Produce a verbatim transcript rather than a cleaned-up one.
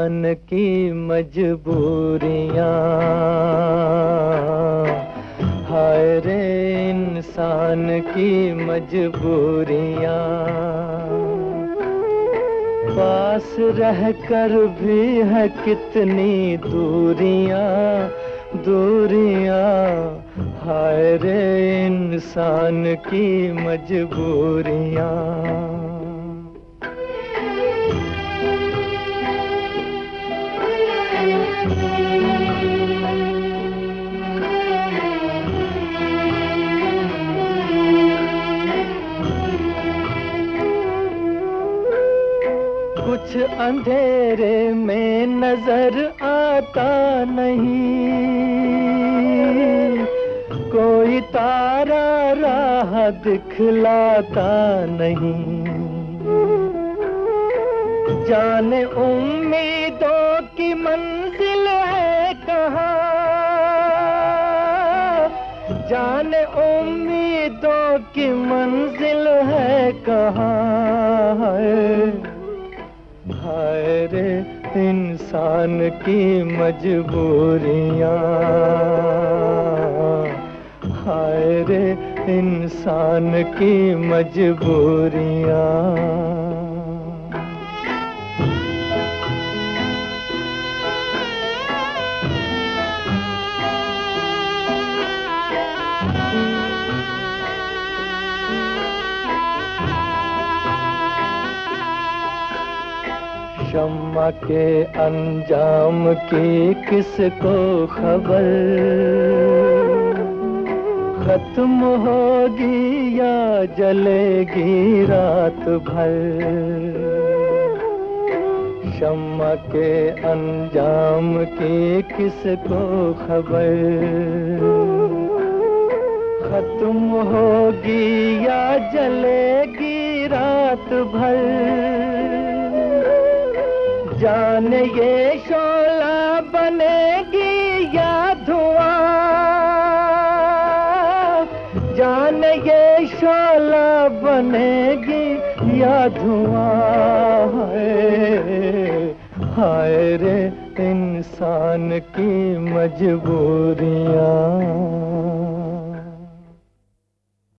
इंसान की मजबूरियां, हाय रे इंसान की मजबूरियां। पास रहकर भी है कितनी दूरियां दूरियां, हाय रे इंसान की मजबूरियां। कुछ अंधेरे में नजर आता नहीं, कोई तारा राह दिखलाता नहीं। जाने उम्मीदों की मंजिल है कहाँ, जाने उम्मीदों की मंजिल है कहाँ। हाय रे इंसान की मजबूरियां, हाय रे इंसान की मजबूरियां। शम्मा के अंजाम की किसको खबर, खत्म होगी या जलेगी रात भर। शम्मा के अंजाम की किसको खबर, खत्म होगी या जलेगी रात भर। जाने ये शोला बनेगी या धुआं, जाने ये शोला बनेगी या धुआं। हाय रे इंसान की मजबूरियां।